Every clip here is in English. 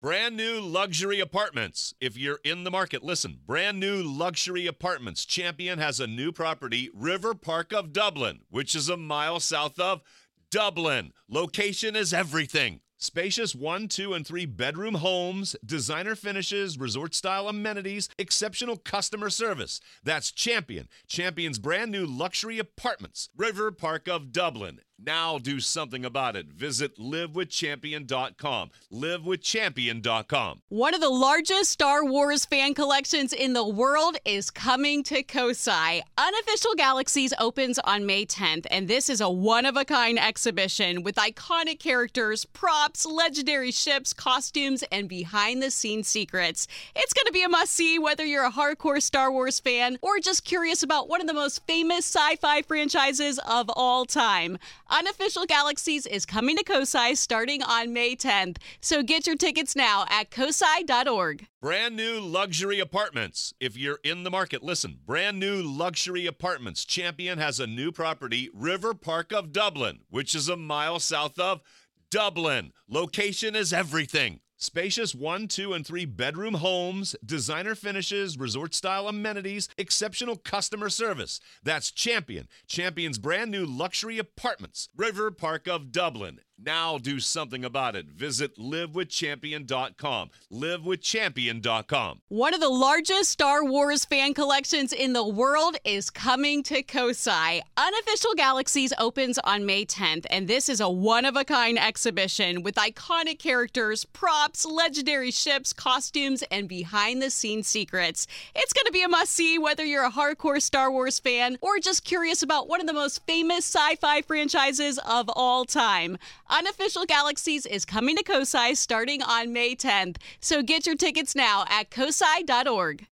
Brand new luxury apartments. If you're in the market, listen. Brand new luxury apartments. Champion has a new property, River Park of Dublin, which is a mile south of Dublin. Location is everything. Spacious 1, 2, and 3 bedroom homes, designer finishes, resort-style amenities, exceptional customer service. That's Champion. Champion's brand new luxury apartments, River Park of Dublin. Now do something about it. Visit livewithchampion.com. Livewithchampion.com. One of the largest Star Wars fan collections in the world is coming to Kosai. Unofficial Galaxies opens on May 10th, and this is a one-of-a-kind exhibition with iconic characters, props, legendary ships, costumes, and behind-the-scenes secrets. It's going to be a must-see whether you're a hardcore Star Wars fan or just curious about one of the most famous sci-fi franchises of all time. Unofficial Galaxies is coming to Kosai starting on May 10th, so get your tickets now at kosai.org. Brand new luxury apartments. If you're in the market, listen. Brand new luxury apartments. Champion has a new property, River Park of Dublin, which is a mile south of Dublin. Location is everything. Spacious 1, 2, and 3 bedroom homes, designer finishes, resort-style amenities, exceptional customer service. That's Champion. Champion's brand new luxury apartments, River Park of Dublin. Now do something about it. Visit livewithchampion.com. Livewithchampion.com. One of the largest Star Wars fan collections in the world is coming to Kosai. Unofficial Galaxies opens on May 10th, and this is a one-of-a-kind exhibition with iconic characters, props, legendary ships, costumes, and behind-the-scenes secrets. It's going to be a must-see whether you're a hardcore Star Wars fan or just curious about one of the most famous sci-fi franchises of all time. Unofficial Galaxies is coming to Kosai starting on May 10th, so get your tickets now at kosai.org.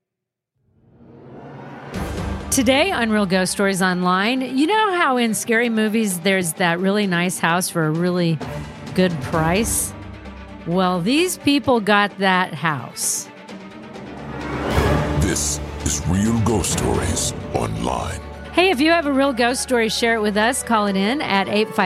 Today on Real Ghost Stories Online, you know how in scary movies there's that really nice house for a really good price? Well, these people got that house. This is Real Ghost Stories Online. Hey, if you have a real ghost story, share it with us. Call it in at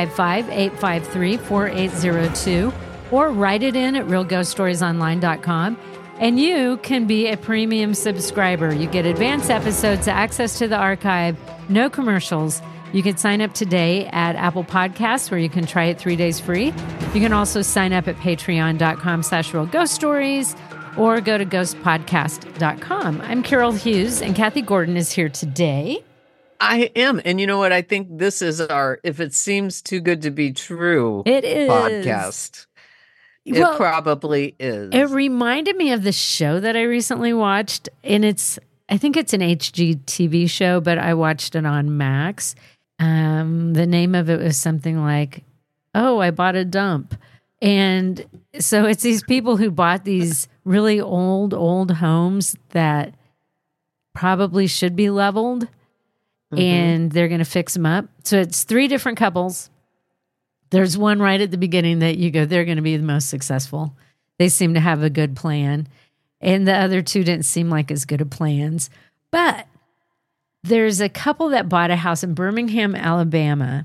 855-853-4802 or write it in at realghoststoriesonline.com. And you can be a premium subscriber. You get advanced episodes, access to the archive, no commercials. You can sign up today at Apple Podcasts, where you can try it 3 days free. You can also sign up at patreon.com/realghoststories or go to ghostpodcast.com. I'm Carol Hughes, and Kathy Gordon is here today. I am. And you know what? I think this is our If It Seems Too Good to Be True It is. podcast. It probably is. It reminded me of the show that I recently watched, and I think it's an HGTV show, but I watched it on Max. The name of it was something like, "Oh, I bought a dump." And so it's these people who bought these really old homes that probably should be leveled. And they're going to fix them up. So it's 3 different couples. There's one right at the beginning that you go, they're going to be the most successful. They seem to have a good plan. And the other 2 didn't seem like as good of plans. But there's a couple that bought a house in Birmingham, Alabama.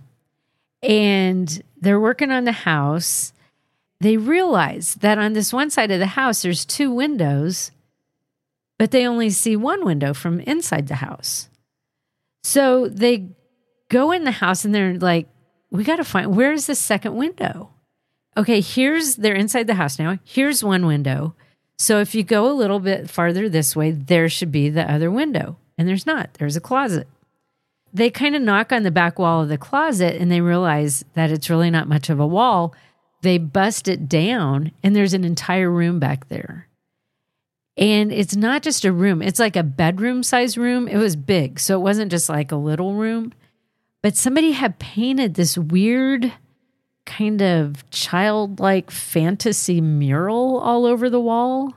And they're working on the house. They realize that on this one side of the house, there's 2 windows, but they only see 1 window from inside the house. So they go in the house and they're like, we got to find, where's the second window? Okay, they're inside the house now. Here's 1 window. So if you go a little bit farther this way, there should be the other window. And there's not. There's a closet. They kind of knock on the back wall of the closet and they realize that it's really not much of a wall. They bust it down and there's an entire room back there. And it's not just a room. It's like a bedroom-sized room. It was big, so it wasn't just like a little room. But somebody had painted this weird kind of childlike fantasy mural all over the wall.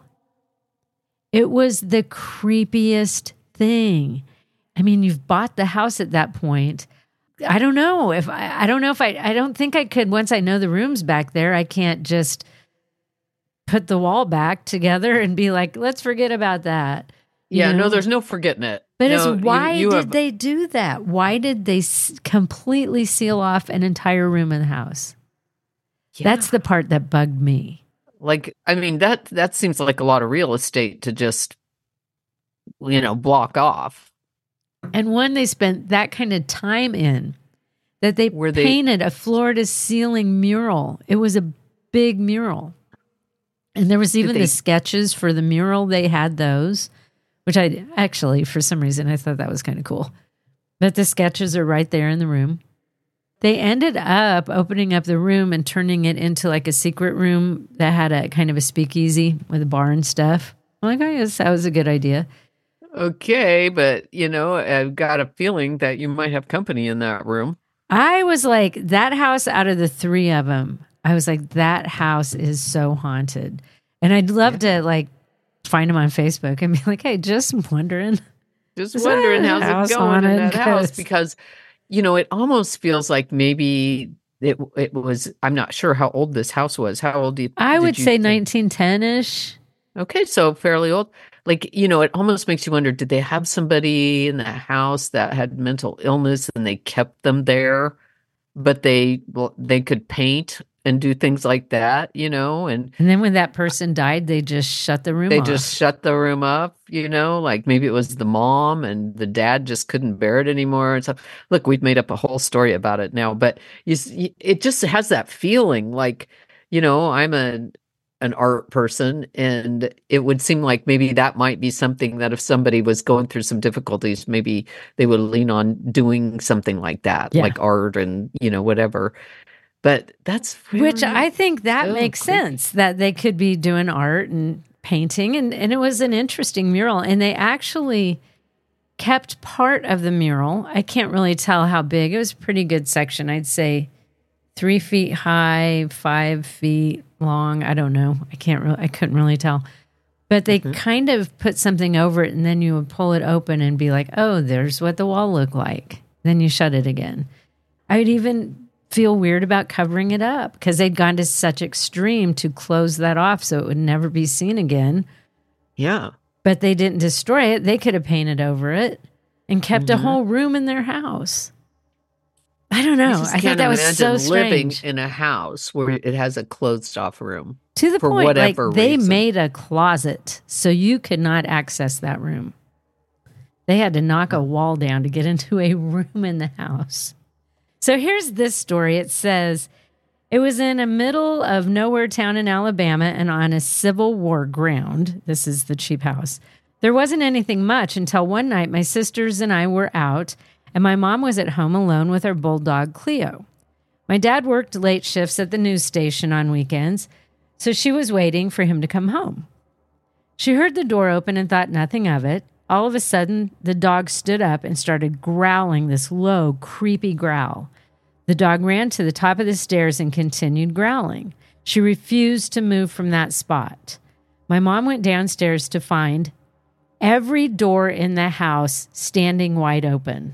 It was the creepiest thing. I mean, you've bought the house at that point. I don't think I could, once I know the room's back there, I can't just put the wall back together and be like, let's forget about that. Yeah, no, there's no forgetting it. But no, why did they do that? Why did they completely seal off an entire room in the house? Yeah. That's the part that bugged me. Like, I mean, that seems like a lot of real estate to just, block off. And one they spent that kind of time in, that they painted a floor-to-ceiling mural. It was a big mural. And there was even the sketches for the mural. They had those, which I actually, for some reason, I thought that was kind of cool. But the sketches are right there in the room. They ended up opening up the room and turning it into like a secret room that had a kind of a speakeasy with a bar and stuff. I'm like, I guess that was a good idea. Okay, but, I've got a feeling that you might have company in that room. I was like, that house out of the three of them, I was like, that house is so haunted. And I'd love to like find them on Facebook and be like, hey, just wondering. How's it going in that house? Because, it almost feels like maybe it was, I'm not sure how old this house was. How old I would say 1910-ish. Okay, so fairly old. Like, it almost makes you wonder, did they have somebody in the house that had mental illness and they kept them there, but they could paint and do things like that, And then when that person died, they just shut the room off. They just shut the room up, like maybe it was the mom and the dad just couldn't bear it anymore and stuff. Look, we've made up a whole story about it now, but it just has that feeling like, I'm an art person, and it would seem like maybe that might be something that if somebody was going through some difficulties, maybe they would lean on doing something like that, like art and, whatever. But that's which I think that makes sense, that they could be doing art and painting. And it was an interesting mural. And they actually kept part of the mural. I can't really tell how big. It was a pretty good section. I'd say 3 feet high, 5 feet long. I don't know. I couldn't really tell. But they kind of put something over it, and then you would pull it open and be like, oh, there's what the wall looked like. Then you shut it again. I would even feel weird about covering it up because they'd gone to such extreme to close that off so it would never be seen again. Yeah. But they didn't destroy it. They could have painted over it and kept a whole room in their house. I don't know. I thought that was so strange. Living in a house where it has a closed off room. To the point, like they reason. made a closet so you could not access that room. They had to knock a wall down to get into a room in the house. So here's this story. It says, it was in a middle of nowhere town in Alabama and on a Civil War ground. This is the cheap house. There wasn't anything much until one night my sisters and I were out, and my mom was at home alone with our bulldog, Cleo. My dad worked late shifts at the news station on weekends, so she was waiting for him to come home. She heard the door open and thought nothing of it. All of a sudden, the dog stood up and started growling this low, creepy growl. The dog ran to the top of the stairs and continued growling. She refused to move from that spot. My mom went downstairs to find every door in the house standing wide open.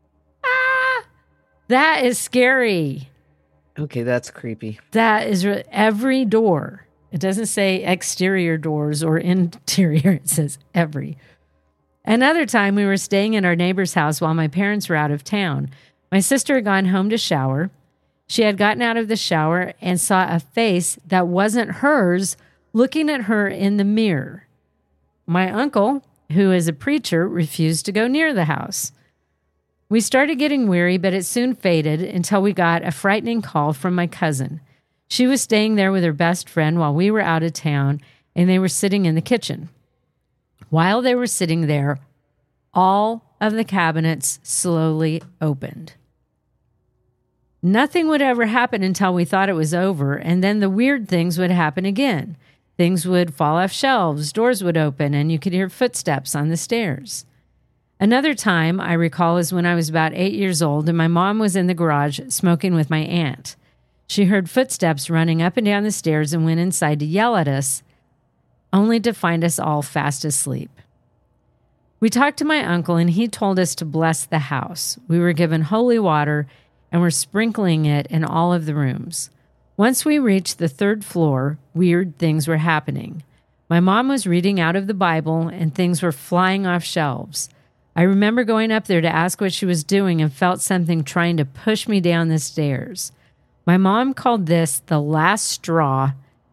That is scary. Okay, that's creepy. That is every door. It doesn't say exterior doors or interior. It says every. Another time, we were staying in our neighbor's house while my parents were out of town. My sister had gone home to shower. She had gotten out of the shower and saw a face that wasn't hers looking at her in the mirror. My uncle, who is a preacher, refused to go near the house. We started getting weary, but it soon faded until we got a frightening call from my cousin. She was staying there with her best friend while we were out of town, and they were sitting in the kitchen. While they were sitting there, all of the cabinets slowly opened. Nothing would ever happen until we thought it was over, and then the weird things would happen again. Things would fall off shelves, doors would open, and you could hear footsteps on the stairs. Another time I recall is when I was about 8 years old and my mom was in the garage smoking with my aunt. She heard footsteps running up and down the stairs and went inside to yell at us, only to find us all fast asleep. We talked to my uncle and he told us to bless the house. We were given holy water and were sprinkling it in all of the rooms. Once we reached the 3rd floor, weird things were happening. My mom was reading out of the Bible and things were flying off shelves. I remember going up there to ask what she was doing and felt something trying to push me down the stairs. My mom called this the last straw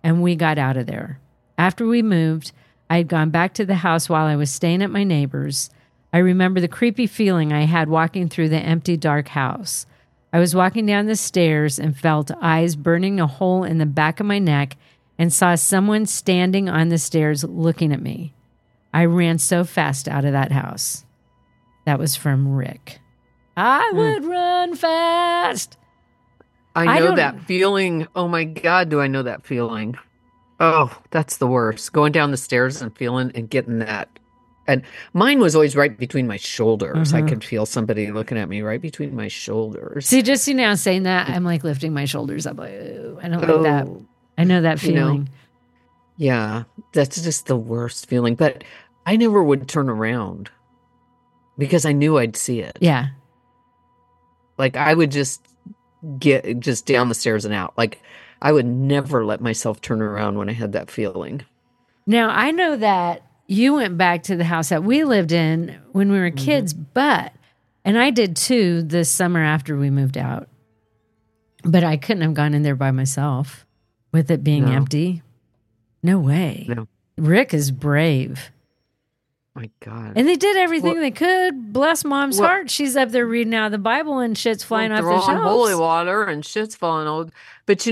and we got out of there. After we moved, I had gone back to the house while I was staying at my neighbor's. I remember the creepy feeling I had walking through the empty, dark house. I was walking down the stairs and felt eyes burning a hole in the back of my neck and saw someone standing on the stairs looking at me. I ran so fast out of that house. That was from Rick. I would run fast. I know that feeling. Oh my God, do I know that feeling? Oh, that's the worst. Going down the stairs and feeling and getting that. And mine was always right between my shoulders. I could feel somebody looking at me right between my shoulders. See, just now saying that, I'm like lifting my shoulders up. Like, ooh, I don't like that. I know that feeling. Yeah, that's just the worst feeling. But I never would turn around because I knew I'd see it. Yeah. Like I would just get just down the stairs and out. Like I would never let myself turn around when I had that feeling. Now, I know that you went back to the house that we lived in when we were kids, and I did too this summer after we moved out. But I couldn't have gone in there by myself with it being empty. No way. No. Rick is brave. My God. And they did everything they could. Bless Mom's heart. She's up there reading out of the Bible and shit's flying off the shelves. Holy water and shit's falling old. But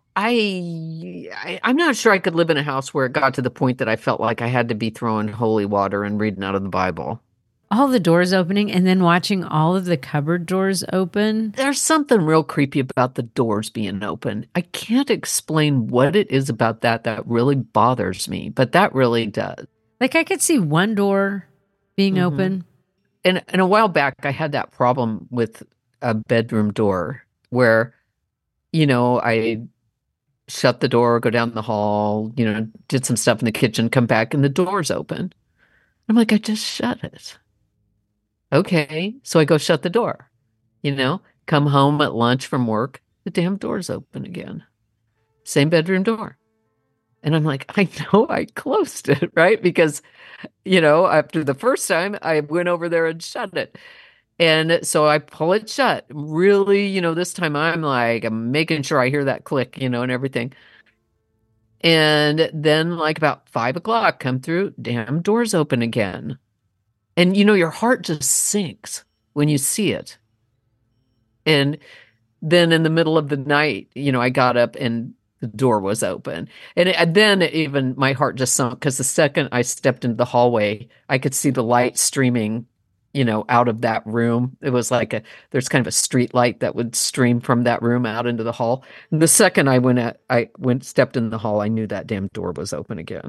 I'm not sure I could live in a house where it got to the point that I felt like I had to be throwing holy water and reading out of the Bible. All the doors opening and then watching all of the cupboard doors open. There's something real creepy about the doors being open. I can't explain what it is about that really bothers me, but that really does. Like I could see one door being open. And a while back, I had that problem with a bedroom door where, I shut the door, go down the hall, did some stuff in the kitchen, come back, and the door's open. I'm like, I just shut it. Okay, so I go shut the door. Come home at lunch from work, the damn door's open again. Same bedroom door. And I'm like, I know I closed it, right? Because, after the first time, I went over there and shut it. And so I pull it shut. Really, this time I'm making sure I hear that click, and everything. And then like about 5:00, come through, damn door's open again. And, your heart just sinks when you see it. And then in the middle of the night, I got up and the door was open. And then even my heart just sunk because the second I stepped into the hallway, I could see the light streaming, out of that room. It was like there's kind of a street light that would stream from that room out into the hall. And the second stepped in the hall, I knew that damn door was open again.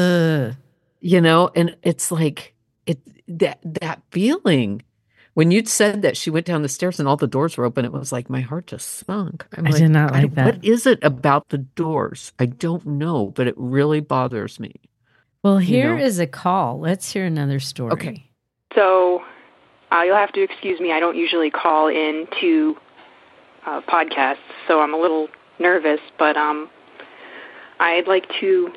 And it's like that feeling. When you'd said that she went down the stairs and all the doors were open, it was like my heart just sunk. I did not like that. What is it about the doors? I don't know, but it really bothers me. Well, here is a call. Let's hear another story. Okay. So you'll have to excuse me. I don't usually call in to podcasts, so I'm a little nervous. But I'd like to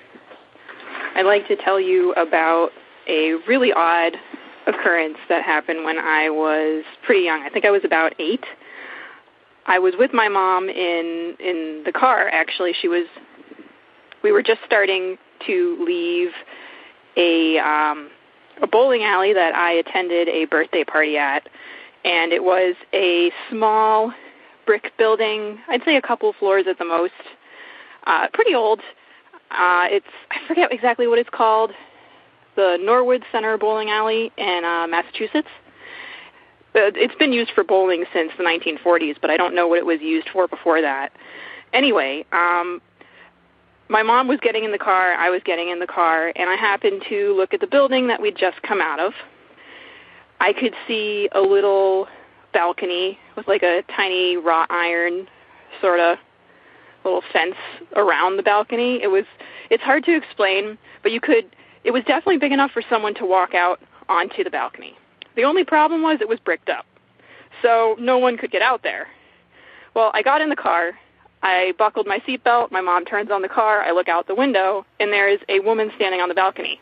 tell you about a really odd occurrence that happened when I was pretty young. I think I was about 8. I was with my mom in the car. Actually, we were just starting to leave a bowling alley that I attended a birthday party at, and it was a small brick building. I'd say a couple floors at the most. Pretty old. I forget exactly what it's called. The Norwood Center Bowling Alley in Massachusetts. It's been used for bowling since the 1940s, but I don't know what it was used for before that. Anyway, my mom was getting in the car, I was getting in the car, and I happened to look at the building that we'd just come out of. I could see a little balcony with like a tiny wrought iron sort of little fence around the balcony. It's hard to explain, but it was definitely big enough for someone to walk out onto the balcony. The only problem was it was bricked up, so no one could get out there. Well, I got in the car, I buckled my seatbelt, my mom turns on the car, I look out the window, and there is a woman standing on the balcony.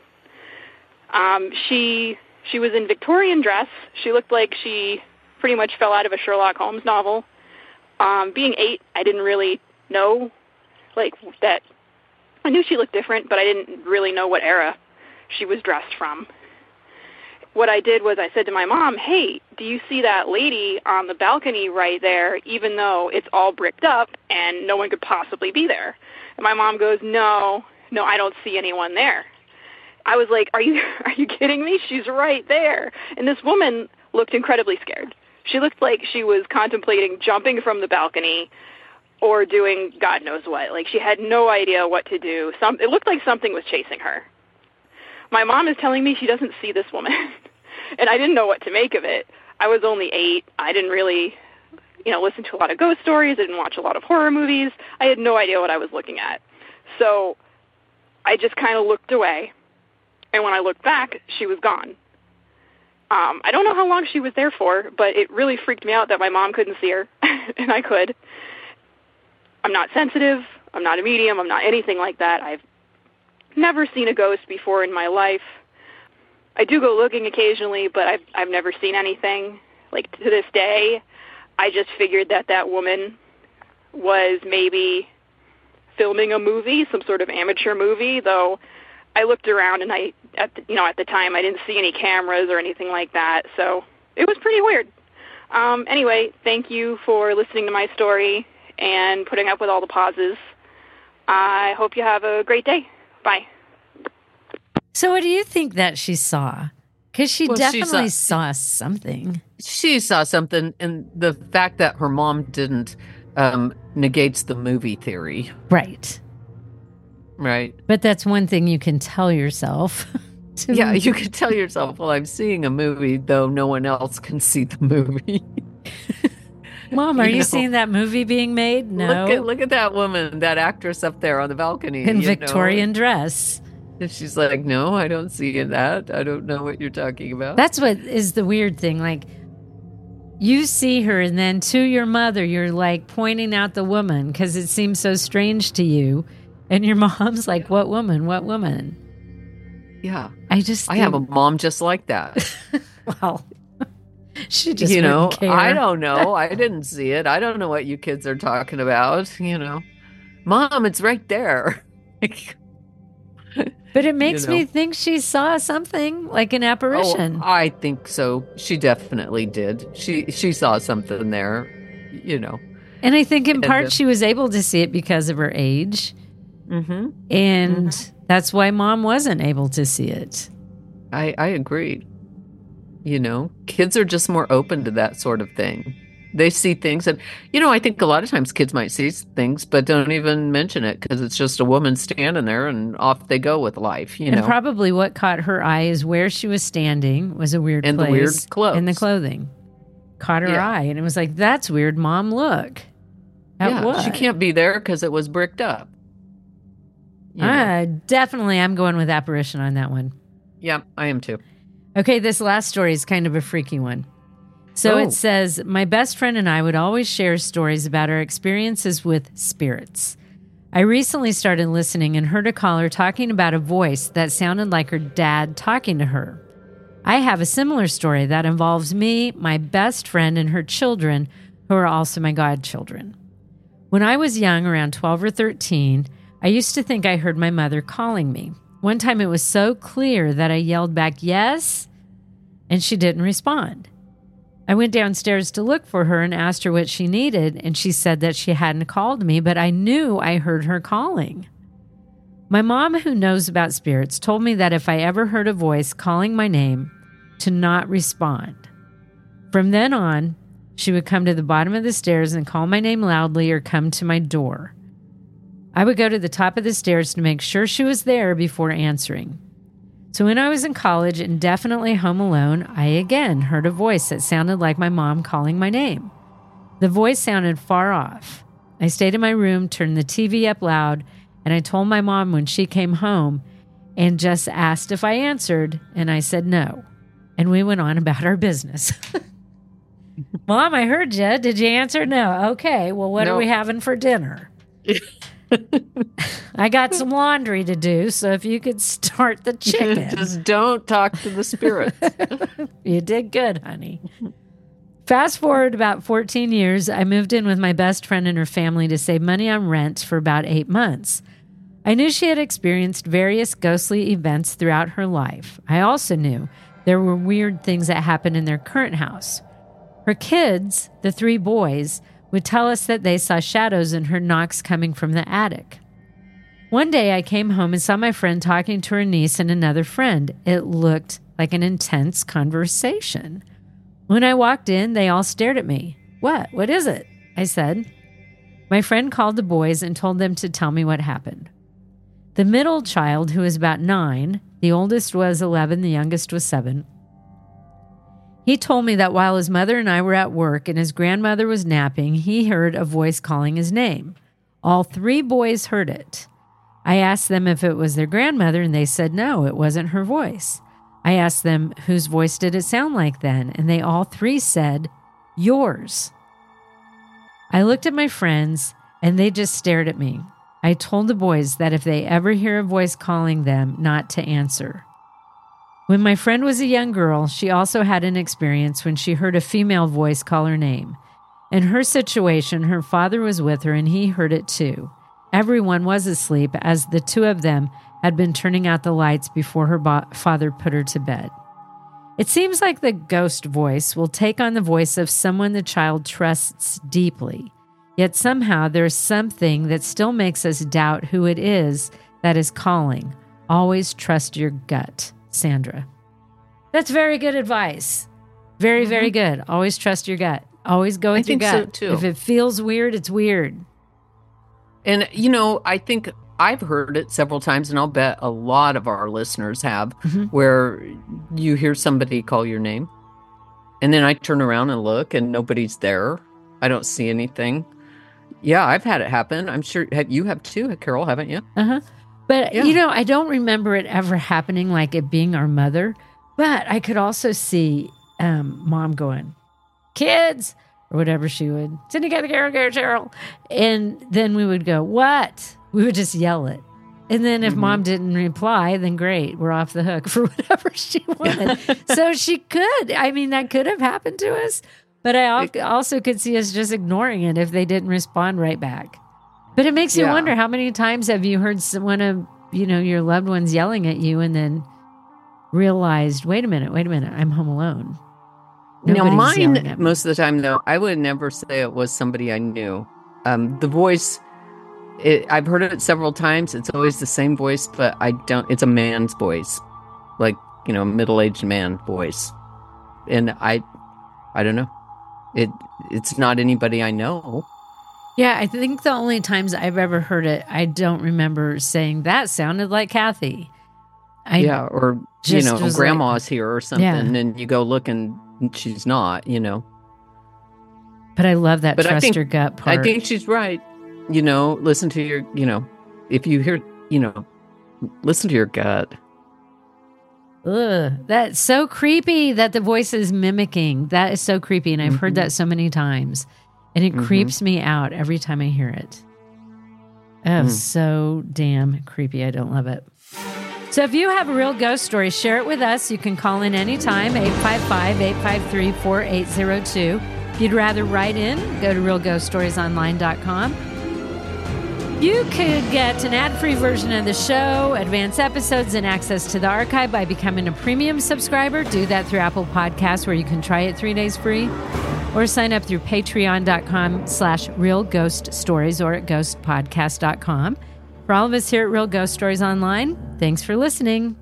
She was in Victorian dress. She looked like she pretty much fell out of a Sherlock Holmes novel. Being 8, I didn't really know, like, that I knew she looked different, but I didn't really know what era she was dressed from. What I did was I said to my mom, hey, do you see that lady on the balcony right there, even though it's all bricked up and no one could possibly be there? And my mom goes, no, I don't see anyone there. I was like, are you kidding me? She's right there. And this woman looked incredibly scared. She looked like she was contemplating jumping from the balcony or doing God knows what. Like, she had no idea what to do. It looked like something was chasing her. My mom is telling me she doesn't see this woman, and I didn't know what to make of it. I was only 8. I didn't really, listen to a lot of ghost stories. I didn't watch a lot of horror movies. I had no idea what I was looking at. So I just kind of looked away, and when I looked back, she was gone. I don't know how long she was there for, but it really freaked me out that my mom couldn't see her, and I could. I'm not sensitive. I'm not a medium. I'm not anything like that. I've never seen a ghost before in my life. I do go looking occasionally, but I've never seen anything. Like, to this day, I just figured that woman was maybe filming a movie, some sort of amateur movie, though I looked around and at the time I didn't see any cameras or anything like that, so it was pretty weird. Anyway, thank you for listening to my story and putting up with all the pauses. I hope you have a great day. Bye. So what do you think that she saw? Because she definitely saw something. She saw something, and the fact that her mom didn't negates the movie theory. Right. Right. But that's one thing you can tell yourself. Yeah, you can tell yourself, well, I'm seeing a movie, though no one else can see the movie. Mom, are you seeing that movie being made? No. Look at that woman, that actress up there on the balcony. In Victorian dress. And she's like, no, I don't see that. I don't know what you're talking about. That's what is the weird thing. Like, you see her, and then to your mother, you're like pointing out the woman because it seems so strange to you. And your mom's like, what woman? What woman? Yeah. I have a mom just like that. Well, she just wouldn't care. I don't know. I didn't see it. I don't know what you kids are talking about. Mom, it's right there. But it makes me think she saw something, like an apparition. Oh, I think so. She definitely did. She saw something there, And I think in part she was able to see it because of her age. Mm-hmm. And that's why Mom wasn't able to see it. I agree. Kids are just more open to that sort of thing. They see things, and I think a lot of times kids might see things but don't even mention it because it's just a woman standing there and off they go with life. And probably what caught her eye is where she was standing was a weird and place. The weird clothes. And the clothing caught her eye, and it was like, that's weird, Mom, look. At what? She can't be there because it was bricked up. Definitely I'm going with apparition on that one. Yeah, I am too. Okay, this last story is kind of a freaky one. So It says, my best friend and I would always share stories about our experiences with spirits. I recently started listening and heard a caller talking about a voice that sounded like her dad talking to her. I have a similar story that involves me, my best friend, and her children, who are also my godchildren. When I was young, around 12 or 13, I used to think I heard my mother calling me. One time it was so clear that I yelled back, yes, and she didn't respond. I went downstairs to look for her and asked her what she needed, and she said that she hadn't called me, but I knew I heard her calling. My mom, who knows about spirits, told me that if I ever heard a voice calling my name, to not respond. From then on, she would come to the bottom of the stairs and call my name loudly or come to my door. I would go to the top of the stairs to make sure she was there before answering. So when I was in college and definitely home alone, I again heard a voice that sounded like my mom calling my name. The voice sounded far off. I stayed in my room, turned the TV up loud, and I told my mom when she came home and just asked if I answered, and I said no. And we went on about our business. Mom, I heard you. Did you answer? No. Okay, well, what are we having for dinner? I got some laundry to do, so if you could start the chicken. Just don't talk to the spirits. You did good, honey. Fast forward about 14 years, I moved in with my best friend and her family to save money on rent for about 8 months. I knew she had experienced various ghostly events throughout her life. I also knew there were weird things that happened in their current house. Her kids, the 3 boys, would tell us that they saw shadows and heard knocks coming from the attic. One day I came home and saw my friend talking to her niece and another friend. It looked like an intense conversation. When I walked in, they all stared at me. What? What is it? I said. My friend called the boys and told them to tell me what happened. The middle child, who was about 9, the oldest was 11, the youngest was 7. He told me that while his mother and I were at work and his grandmother was napping, he heard a voice calling his name. All 3 boys heard it. I asked them if it was their grandmother, and they said no, it wasn't her voice. I asked them, whose voice did it sound like then? And they all 3 said, yours. I looked at my friends, and they just stared at me. I told the boys that if they ever hear a voice calling them, not to answer. When my friend was a young girl, she also had an experience when she heard a female voice call her name. In her situation, her father was with her, and he heard it too. Everyone was asleep, as the 2 of them had been turning out the lights before her father put her to bed. It seems like the ghost voice will take on the voice of someone the child trusts deeply. Yet somehow there's something that still makes us doubt who it is that is calling. Always trust your gut, Sandra. That's very good advice. Very, very good. Always trust your gut. Always go with your gut. I think so too. If it feels weird, it's weird. And, you know, I think I've heard it several times, and I'll bet a lot of our listeners have, where you hear somebody call your name, and then I turn around and look, and nobody's there. I don't see anything. Yeah, I've had it happen. I'm sure you have too, Carol, haven't you? But, you know, I don't remember it ever happening like it being our mother, but I could also see Mom going, kids, or whatever she would, Cindy, get the Carol. And then we would go, what? We would just yell it. And then if Mom didn't reply, then great, we're off the hook for whatever she wanted. So she could. I mean, that could have happened to us. But I also could see us just ignoring it if they didn't respond right back. But it makes you wonder, how many times have you heard one of, you know, your loved ones yelling at you and then realized, wait a minute, I'm home alone. Now, mine, most of the time, though, I would never say it was somebody I knew. The voice, I've heard it several times. It's always the same voice, but it's a man's voice. Like, you know, a middle-aged man voice. And I don't know. It's not anybody I know. Yeah, I think the only times I've ever heard it, I don't remember saying, that sounded like Kathy. Or, you know, grandma's here or something, and you go look and she's not, you know. But I love that trust your gut part. I think she's right. You know, listen to your, you know, if you hear, you know, listen to your gut. Ugh, that's so creepy that the voice is mimicking. That is so creepy. And I've heard that so many times. And it creeps me out every time I hear it. Oh, so damn creepy. I don't love it. So if you have a real ghost story, share it with us. You can call in anytime, 855-853-4802. If you'd rather write in, go to realghoststoriesonline.com. You could get an ad-free version of the show, advanced episodes, and access to the archive by becoming a premium subscriber. Do that through Apple Podcasts, where you can try it 3 days free. Or sign up through patreon.com/realghoststories or at ghostpodcast.com. For all of us here at Real Ghost Stories Online, thanks for listening.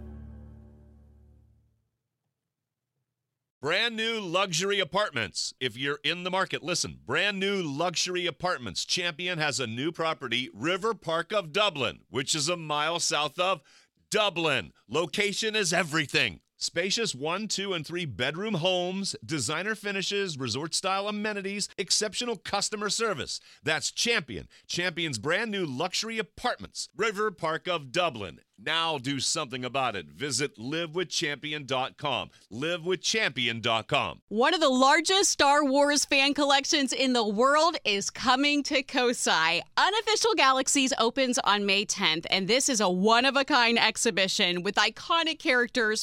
Brand new luxury apartments. If you're in the market, listen. Brand new luxury apartments. Champion has a new property, River Park of Dublin, which is a mile south of Dublin. Location is everything. Spacious 1, 2, and 3 bedroom homes, designer finishes, resort-style amenities, exceptional customer service. That's Champion. Champion's brand new luxury apartments, River Park of Dublin. Now do something about it. Visit livewithchampion.com. Livewithchampion.com. One of the largest Star Wars fan collections in the world is coming to Kosai. Unofficial Galaxies opens on May 10th, and this is a one-of-a-kind exhibition with iconic characters, props,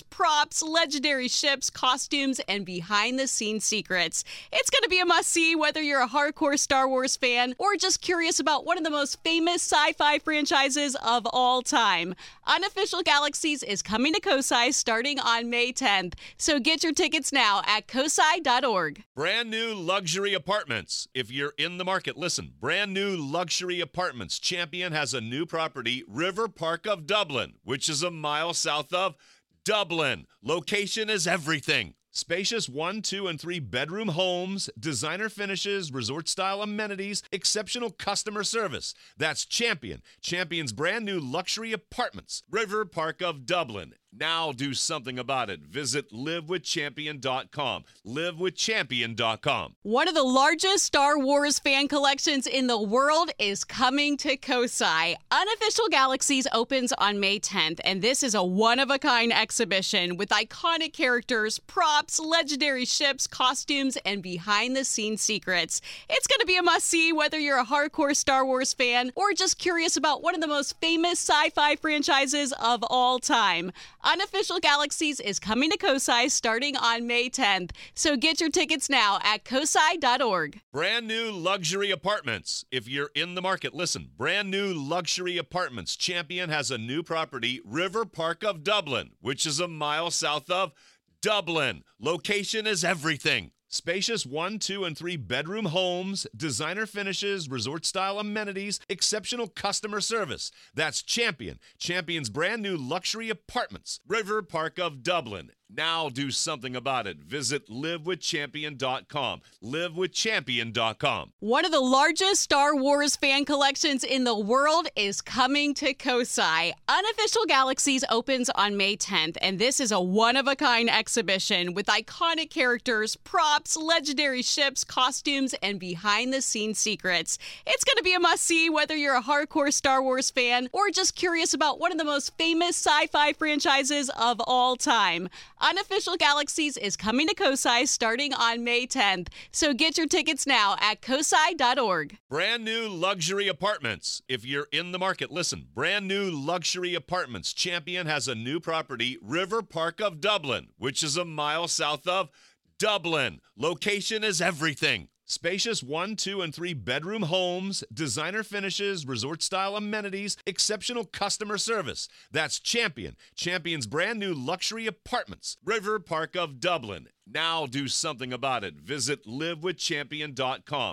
props, legendary ships, costumes, and behind-the-scenes secrets. It's going to be a must-see whether you're a hardcore Star Wars fan or just curious about one of the most famous sci-fi franchises of all time. Unofficial Galaxies is coming to Kosai starting on May 10th, so get your tickets now at kosai.org. Brand new luxury apartments. If you're in the market, listen. Brand new luxury apartments. Champion has a new property, River Park of Dublin, which is a mile south of Dublin. Location is everything. Spacious 1, 2, and 3 bedroom homes, designer finishes, resort-style amenities, exceptional customer service. That's Champion. Champion's brand new luxury apartments, River Park of Dublin. Now do something about it. Visit livewithchampion.com. Livewithchampion.com. One of the largest Star Wars fan collections in the world is coming to Kosai. Unofficial Galaxies opens on May 10th, and this is a one-of-a-kind exhibition with iconic characters, props, legendary ships, costumes, and behind-the-scenes secrets. It's going to be a must-see whether you're a hardcore Star Wars fan or just curious about one of the most famous sci-fi franchises of all time. Unofficial Galaxies is coming to Kosai starting on May 10th, so get your tickets now at kosai.org. Brand new luxury apartments. If you're in the market, listen. Brand new luxury apartments. Champion has a new property, River Park of Dublin, which is a mile south of Dublin. Location is everything. Spacious 1, 2, and 3 bedroom homes, designer finishes, resort-style amenities, exceptional customer service. That's Champion. Champion's brand new luxury apartments, River Park of Dublin. Now do something about it. Visit livewithchampion.com. Livewithchampion.com. One of the largest Star Wars fan collections in the world is coming to Kosai. Unofficial Galaxies opens on May 10th, and this is a one-of-a-kind exhibition with iconic characters, props, legendary ships, costumes, and behind-the-scenes secrets. It's going to be a must-see whether you're a hardcore Star Wars fan or just curious about one of the most famous sci-fi franchises of all time. Unofficial Galaxies is coming to Kosai starting on May 10th, so get your tickets now at kosai.org. Brand new luxury apartments. If you're in the market, listen. Brand new luxury apartments. Champion has a new property, River Park of Dublin, which is a mile south of Dublin. Location is everything. Spacious 1, 2, and 3 bedroom homes, designer finishes, resort-style amenities, exceptional customer service. That's Champion. Champion's brand new luxury apartments, River Park of Dublin. Now do something about it. Visit livewithchampion.com.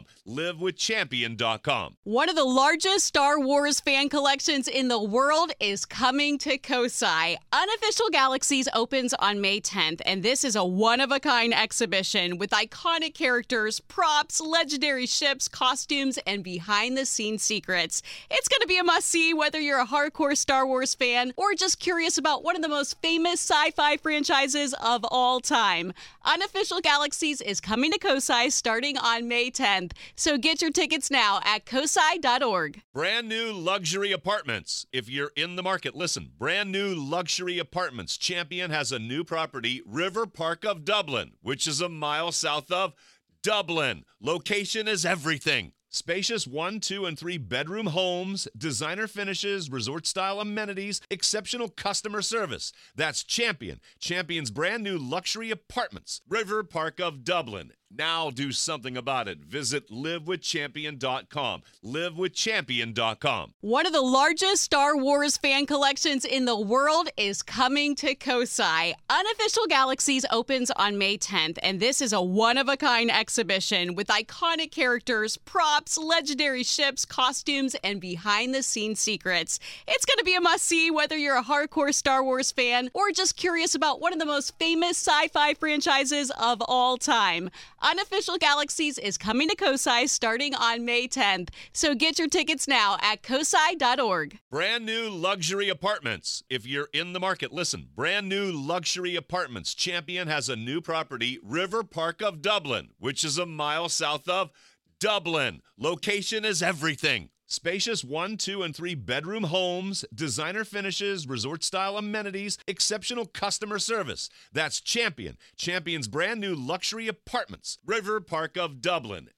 Livewithchampion.com. One of the largest Star Wars fan collections in the world is coming to Kosai. Unofficial Galaxies opens on May 10th, and this is a one-of-a-kind exhibition with iconic characters, props, legendary ships, costumes, and behind-the-scenes secrets. It's going to be a must-see whether you're a hardcore Star Wars fan or just curious about one of the most famous sci-fi franchises of all time. Unofficial Galaxies is coming to Kosai starting on May 10th, so get your tickets now at kosai.org. Brand new luxury apartments. If you're in the market, listen. Brand new luxury apartments. Champion has a new property, River Park of Dublin, which is a mile south of Dublin. Location is everything. Spacious 1, 2, and 3 bedroom homes, designer finishes, resort-style amenities, exceptional customer service. That's Champion. Champion's brand new luxury apartments, River Park of Dublin. Now do something about it. Visit livewithchampion.com. Livewithchampion.com. One of the largest Star Wars fan collections in the world is coming to Kosai. Unofficial Galaxies opens on May 10th, and this is a one-of-a-kind exhibition with iconic characters, props, legendary ships, costumes, and behind-the-scenes secrets. It's going to be a must-see whether you're a hardcore Star Wars fan or just curious about one of the most famous sci-fi franchises of all time. Unofficial Galaxies is coming to Kosai starting on May 10th, so get your tickets now at kosai.org. Brand new luxury apartments. If you're in the market, listen. Brand new luxury apartments. Champion has a new property, River Park of Dublin, which is a mile south of Dublin. Location is everything. Spacious 1, 2, and 3 bedroom homes, designer finishes, resort-style amenities, exceptional customer service. That's Champion. Champion's brand new luxury apartments, River Park of Dublin.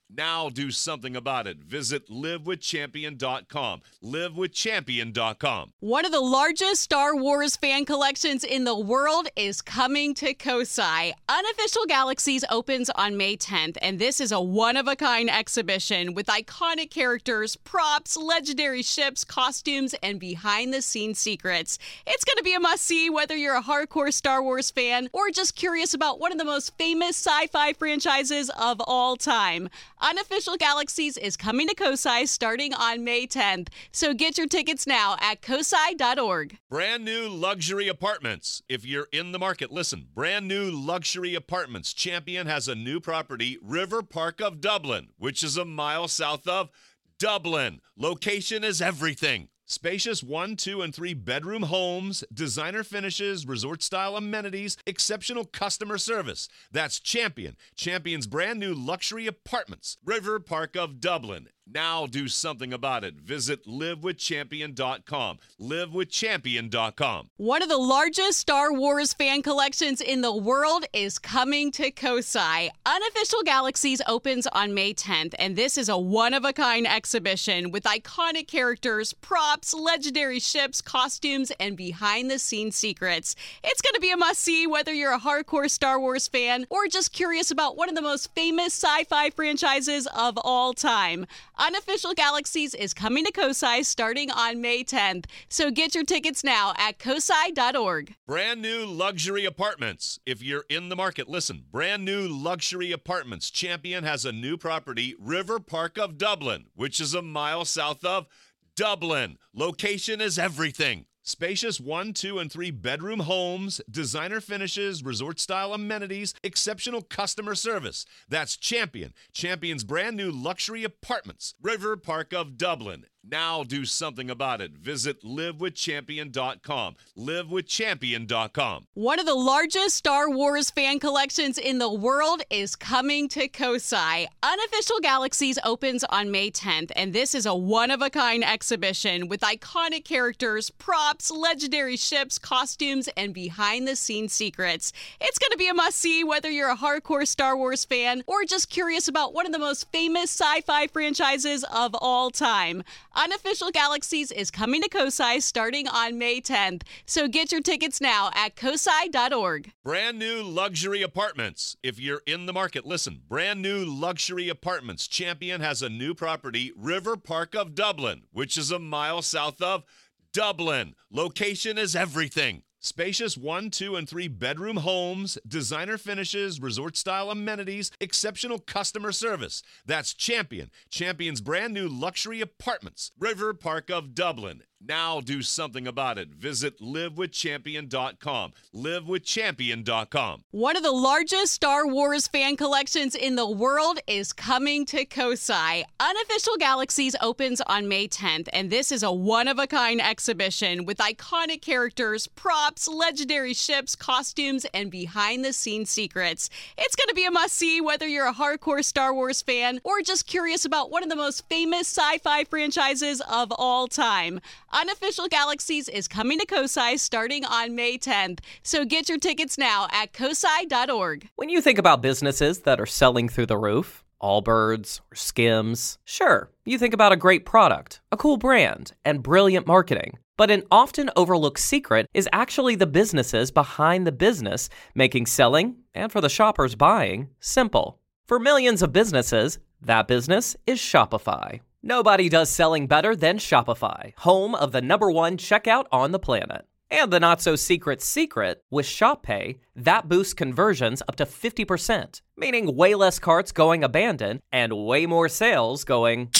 Now do something about it. Visit livewithchampion.com. Livewithchampion.com. One of the largest Star Wars fan collections in the world is coming to Kosai. Unofficial Galaxies opens on May 10th, and this is a one-of-a-kind exhibition with iconic characters, props, legendary ships, costumes, and behind-the-scenes secrets. It's going to be a must-see whether you're a hardcore Star Wars fan or just curious about one of the most famous sci-fi franchises of all time. Unofficial Galaxies is coming to Kosai starting on May 10th, so get your tickets now at kosai.org. Brand new luxury apartments. If you're in the market, listen. Brand new luxury apartments. Champion has a new property, River Park of Dublin, which is a mile south of Dublin. Location is everything. Spacious 1, 2, and 3 bedroom homes, designer finishes, resort-style amenities, exceptional customer service. That's Champion. Champion's brand new luxury apartments. River Park of Dublin. Now do something about it. Visit livewithchampion.com. Livewithchampion.com. One of the largest Star Wars fan collections in the world is coming to Kosai. Unofficial Galaxies opens on May 10th, and this is a one-of-a-kind exhibition with iconic characters, props, legendary ships, costumes, and behind-the-scenes secrets. It's going to be a must-see whether you're a hardcore Star Wars fan or just curious about one of the most famous sci-fi franchises of all time. Unofficial Galaxies is coming to Kosai starting on May 10th, so get your tickets now at kosai.org. Brand new luxury apartments. If you're in the market, listen. Brand new luxury apartments. Champion has a new property, River Park of Dublin, which is a mile south of Dublin. Location is everything. Spacious 1, 2, and 3 bedroom homes, designer finishes, resort-style amenities, exceptional customer service. That's Champion. Champion's brand new luxury apartments. River Park of Dublin. Now do something about it. Visit livewithchampion.com. Livewithchampion.com. One of the largest Star Wars fan collections in the world is coming to Kosai. Unofficial Galaxies opens on May 10th, and this is a one-of-a-kind exhibition with iconic characters, props, legendary ships, costumes, and behind-the-scenes secrets. It's going to be a must-see whether you're a hardcore Star Wars fan or just curious about one of the most famous sci-fi franchises of all time. Unofficial Galaxies is coming to Kosai starting on May 10th, so get your tickets now at kosai.org. Brand new luxury apartments. If you're in the market, listen. Brand new luxury apartments. Champion has a new property, River Park of Dublin, which is a mile south of Dublin. Location is everything. Spacious 1, 2, and 3 bedroom homes, designer finishes, resort-style amenities, exceptional customer service. That's Champion. Champion's brand new luxury apartments. River Park of Dublin. Now do something about it. Visit livewithchampion.com. Livewithchampion.com. One of the largest Star Wars fan collections in the world is coming to Kosai. Unofficial Galaxies opens on May 10th, and this is a one-of-a-kind exhibition with iconic characters, props, legendary ships, costumes, and behind-the-scenes secrets. It's going to be a must-see whether you're a hardcore Star Wars fan or just curious about one of the most famous sci-fi franchises of all time. Unofficial Galaxies is coming to Kosai starting on May 10th, so get your tickets now at kosai.org. When you think about businesses that are selling through the roof, Allbirds or Skims, sure, you think about a great product, a cool brand, and brilliant marketing. But an often overlooked secret is actually the businesses behind the business, making selling, and for the shoppers buying, simple. For millions of businesses, that business is Shopify. Nobody does selling better than Shopify, home of the #1 checkout on the planet. And the not-so-secret secret, with Shop Pay, that boosts conversions up to 50%, meaning way less carts going abandoned and way more sales going...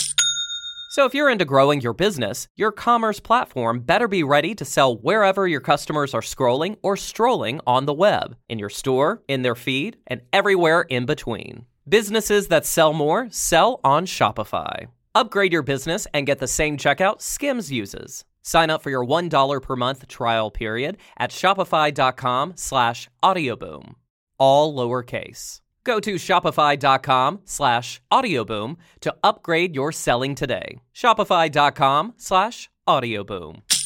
So if you're into growing your business, your commerce platform better be ready to sell wherever your customers are scrolling or strolling on the web, in your store, in their feed, and everywhere in between. Businesses that sell more sell on Shopify. Upgrade your business and get the same checkout Skims uses. Sign up for your $1 per month trial period at shopify.com/audioboom. All lowercase. Go to shopify.com/audioboom to upgrade your selling today. Shopify.com/audioboom.